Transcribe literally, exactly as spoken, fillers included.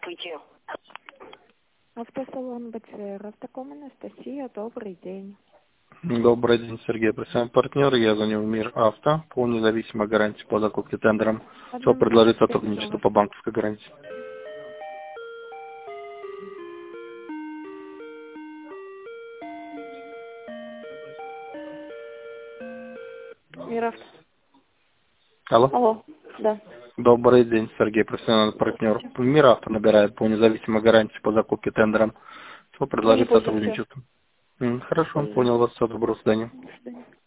Здравствуйте. Автосалон БЦР, Автоком Анастасия, добрый день. Добрый день, Сергей. Представляем партнер. Я звоню в Мир Авто по независимой гарантии по закупке тендером. Что Одну предложить минутку, сотрудничество передала. по банковской гарантии? Миравто. Алло. Алло, да. Добрый день, Сергей. Профессиональный партнер. Мир Авто набирает по независимой гарантии по закупке тендером. Что Мы не предложить пользуемся. сотрудничество? М, Хорошо, Пользуемся. понял вас. Все, доброго свидания. До свидания.